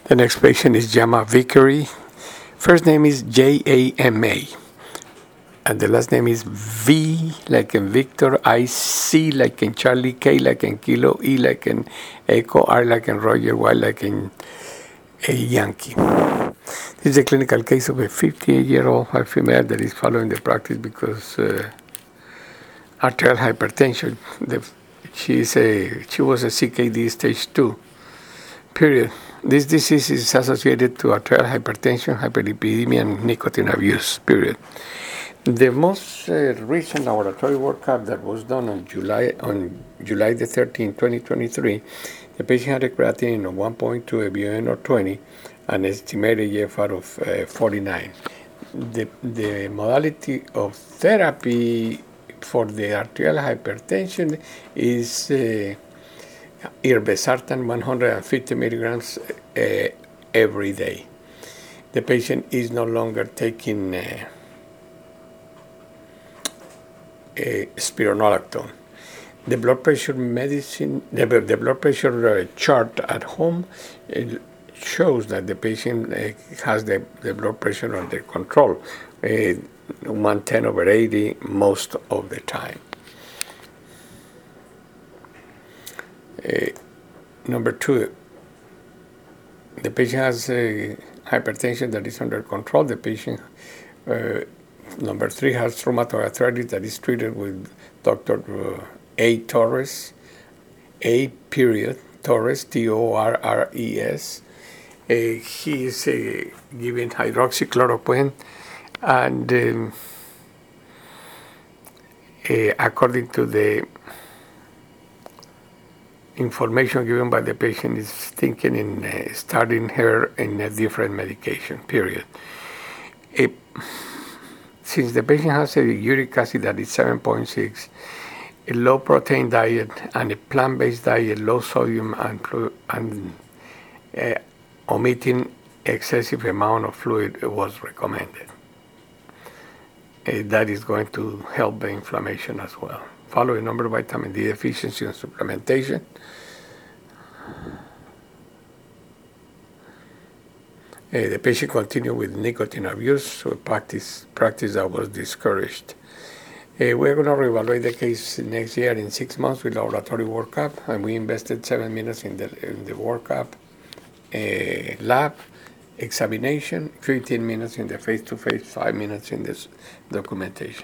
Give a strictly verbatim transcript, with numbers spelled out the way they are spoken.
The next patient is Jama Vickery. First name is J A M A. And the last name is V like in Victor, I C like in Charlie, K like in Kilo, E like in Echo, R like in Roger, Y like in a Yankee. This is a clinical case of a fifty-eight-year-old female that is following the practice because uh, arterial hypertension. The, she, is a, she was a C K D stage two, period. This disease is associated to arterial hypertension, hyperlipidemia, and nicotine abuse, period. The most uh, recent laboratory workup that was done on July on July the thirteenth, twenty twenty-three, the patient had a creatinine of one point two, a B U N of twenty, and estimated E F R of uh, forty-nine. The, the modality of therapy for the arterial hypertension is uh, irbesartan one hundred fifty milligrams uh, every day. The patient is no longer taking uh, Uh, spironolactone. The blood pressure medicine, the, the blood pressure uh, chart at home it shows that the patient uh, has the, the blood pressure under control, uh, one ten over eighty most of the time. Uh, number two, the patient has uh, hypertension that is under control. The patient uh, Number three has rheumatoid arthritis that is treated with Doctor A. Torres, A. period, Torres, T O R R E S. Uh, he is uh, given hydroxychloroquine, and um, uh, according to the information given by the patient, is thinking in uh, starting her in a different medication, period. Uh, Since the patient has a uric acid that is seven point six, a low protein diet and a plant-based diet, low sodium and, and uh, omitting excessive amount of fluid was recommended. Uh, that is going to help the inflammation as well. Follow a number of vitamin D deficiency and supplementation. Uh, the patient continued with nicotine abuse, so practice, practice that was discouraged. Uh, we're going to reevaluate the case next year in six months with laboratory workup, and we invested seven minutes in the, in the workup, uh, lab, examination, fifteen minutes in the face-to-face, five minutes in this documentation.